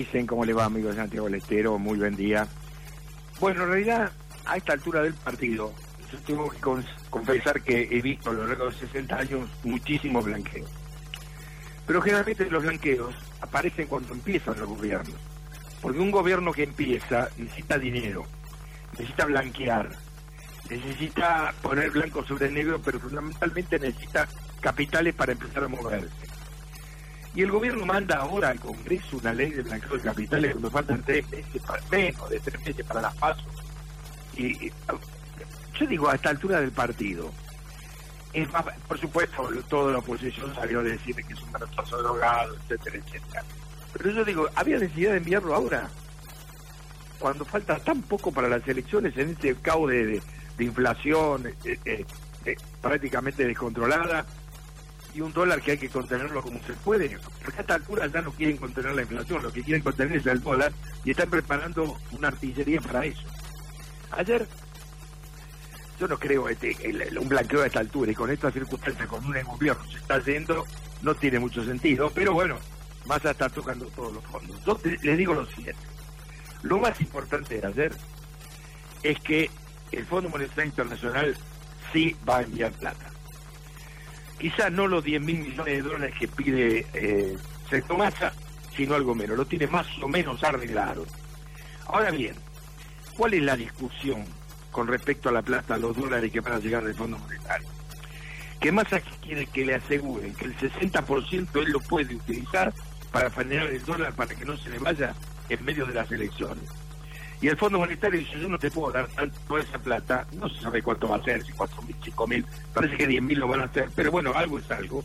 Dicen, ¿cómo le va, amigo de Santiago del Estero? Muy buen día. Bueno, en realidad, a esta altura del partido, yo tengo que confesar que he visto a lo largo de 60 años muchísimos blanqueos. Pero generalmente los blanqueos aparecen cuando empiezan los gobiernos. Porque un gobierno que empieza necesita dinero, necesita blanquear, necesita poner blanco sobre negro, pero fundamentalmente necesita capitales para empezar a moverse. Y el gobierno manda ahora al Congreso una ley de blanqueo de capitales cuando faltan 3 meses, menos de 3 meses para las PASO. Y yo digo, a esta altura del partido, es más, por supuesto, toda la oposición salió a decir que es un manotazo de drogado, etcétera, etcétera. Pero yo digo, ¿había necesidad de enviarlo ahora? Cuando falta tan poco para las elecciones, en este caos de inflación prácticamente descontrolada, y un dólar que hay que contenerlo como se puede, porque a esta altura ya no quieren contener la inflación, lo que quieren contener es el dólar, y están preparando una artillería para eso. Ayer, yo no creo un blanqueo a esta altura, y con estas circunstancias, con un gobierno se está yendo, no tiene mucho sentido, pero bueno, Massa está tocando todos los fondos. Yo les digo lo siguiente, lo más importante de ayer es que el Fondo Monetario Internacional sí va a enviar plata. Quizás no los 10.000 millones de dólares que pide Sergio Massa, sino algo menos. Lo tiene más o menos arreglado. Ahora bien, ¿cuál es la discusión con respecto a la plata, a los dólares que van a llegar del Fondo Monetario? Que Massa quiere que le aseguren que el 60% él lo puede utilizar para frenar el dólar para que no se le vaya en medio de las elecciones. Y el Fondo Monetario dice, yo no te puedo dar toda esa plata, no se sabe cuánto va a ser, si 4.000, 5.000, parece que 10.000 lo van a hacer, pero bueno, algo es algo.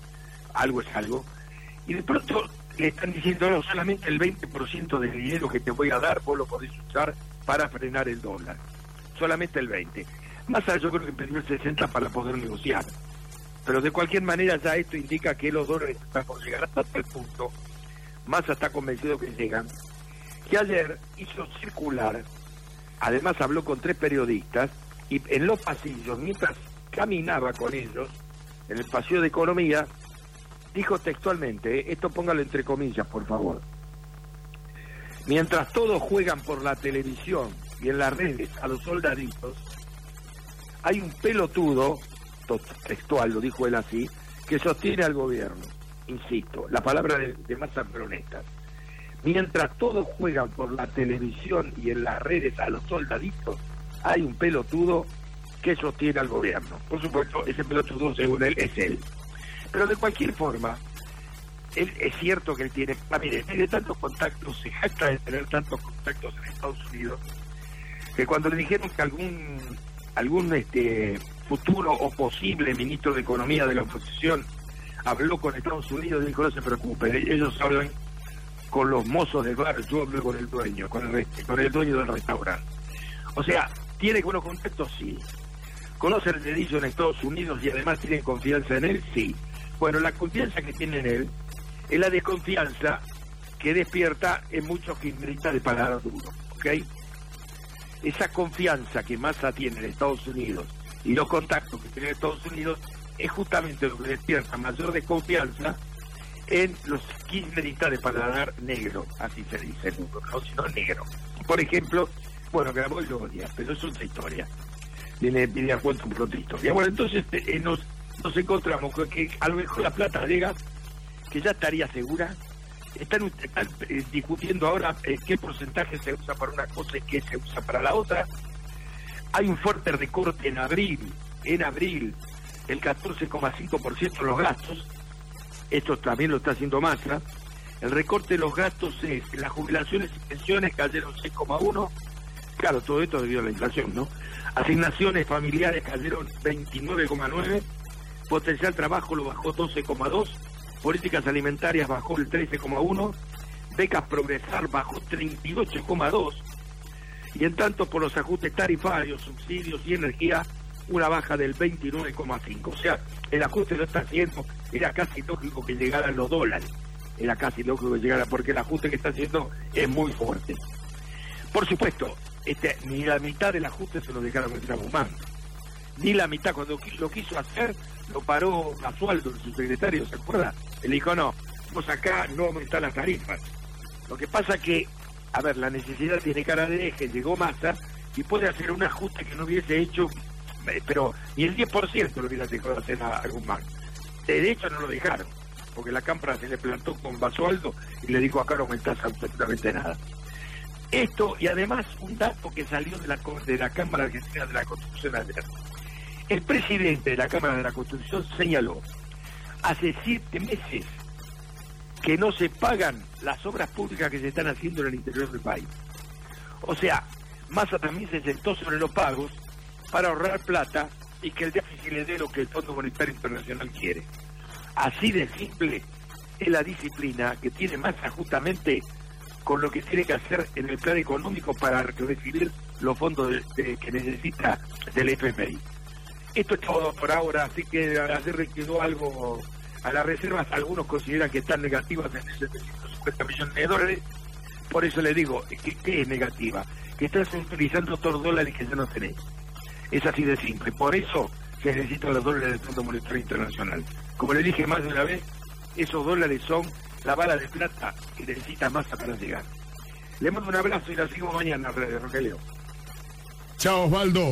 Y de pronto le están diciendo, no, solamente el 20% del dinero que te voy a dar, vos lo podés usar para frenar el dólar. Solamente el 20%. Más allá yo creo que pidió el 60% para poder negociar. Pero de cualquier manera ya esto indica que los dólares están por llegar hasta tal punto. Massa está convencido que llegan. Que ayer hizo circular, además habló con 3 periodistas, y en los pasillos, mientras caminaba con ellos, en el pasillo de economía, dijo textualmente, esto póngalo entre comillas, por favor, mientras todos juegan por la televisión y en las redes a los soldaditos, hay un pelotudo, textual, lo dijo él así, que sostiene al gobierno. Insisto, la palabra de Massa pero honesta. Mientras todos juegan por la televisión y en las redes a los soldaditos, hay un pelotudo que sostiene al gobierno. Por supuesto, ese pelotudo, según él, es él. Pero de cualquier forma, él es cierto que él tiene... mire, tiene tantos contactos, se jacta de tener tantos contactos en Estados Unidos, que cuando le dijeron que algún futuro o posible ministro de Economía de la oposición habló con Estados Unidos, dijo, no se preocupen, ellos hablan con los mozos del bar, yo hablo con el dueño, con el dueño del restaurante. O sea, ¿tiene buenos contactos? Sí. ¿Conoce el dedillo en Estados Unidos y además tienen confianza en él? Sí. Bueno, la confianza que tiene en él es la desconfianza que despierta en muchos kirchneristas de palabra duro, ¿ok? Esa confianza que Massa tiene en Estados Unidos y los contactos que tiene en Estados Unidos es justamente lo que despierta mayor desconfianza en los kirchneristas de paladar negro, así se dice, no, sino negro. Por ejemplo, bueno, Grabois lo odia, pero es otra historia. Viene a cuento por otra historia. Bueno, entonces nos encontramos con que a lo mejor la plata llega, que ya estaría segura. Están discutiendo ahora qué porcentaje se usa para una cosa y qué se usa para la otra. Hay un fuerte recorte en abril, el 14,5% de los gastos. Esto también lo está haciendo Massa. El recorte de los gastos es, las jubilaciones y pensiones cayeron 6,1%, claro, todo esto debido a la inflación, ¿no? Asignaciones familiares cayeron 29,9%, potencial trabajo lo bajó 12,2%, políticas alimentarias bajó el 13,1%, becas progresar bajó 38,2%, y en tanto por los ajustes tarifarios, subsidios y energía, una baja del 29,5%. O sea, el ajuste lo está haciendo, era casi lógico que llegaran los dólares, porque el ajuste que está haciendo es muy fuerte. Por supuesto, ni la mitad del ajuste se lo dejaron en Guzmán, ni la mitad. Cuando lo quiso hacer, lo paró Basualdo, su secretario, ¿se acuerda? Él dijo, no, vos acá no aumentás las tarifas, Lo que pasa que, a ver, la necesidad tiene cara de eje, llegó Massa y puede hacer un ajuste que no hubiese hecho, pero ni el 10% lo hubiera dejado de hacer a Guzmán. De hecho no lo dejaron, porque la Cámara se le plantó con Basualdo y le dijo: acá no aumentás absolutamente nada. Esto, y además un dato que salió de la Cámara Argentina de la Constitución ayer. El presidente de la Cámara de la Constitución señaló hace 7 meses que no se pagan las obras públicas que se están haciendo en el interior del país. O sea, Massa también se sentó sobre los pagos para ahorrar plata y que el déficit le dé lo que el Fondo Monetario Internacional quiere. Así de simple es la disciplina que tiene Massa justamente con lo que tiene que hacer en el plan económico para recibir los fondos que necesita del FMI. Esto es todo por ahora, así que ayer quedó algo a las reservas. Algunos consideran que están negativas en $750 millones. Por eso le digo, ¿qué es negativa? Que estás utilizando otros dólares que ya no tenés. Es así de simple. Por eso se necesitan los dólares del Fondo Monetario Internacional. Como le dije más de una vez, esos dólares son la bala de plata que necesita Massa para llegar. Le mando un abrazo y la sigo mañana, Rogelio. Chao, Osvaldo.